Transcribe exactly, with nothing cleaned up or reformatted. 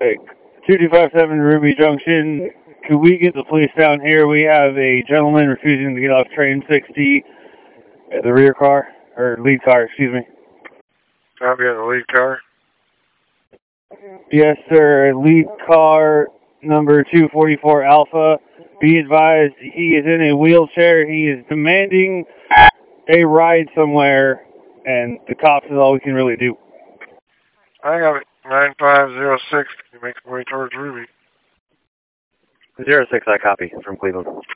two two five seven Ruby Junction. Could we get the police down here? We have a gentleman refusing to get off train sixty at the rear car, or lead car, excuse me. Copy on the lead car. Yes, sir. Lead car number two forty-four Alpha. Be advised, he is in a wheelchair. He is demanding a ride somewhere, and the cops is all we can really do. I got it. nine five zero six. You make your way towards Ruby. zero six, I copy from Cleveland.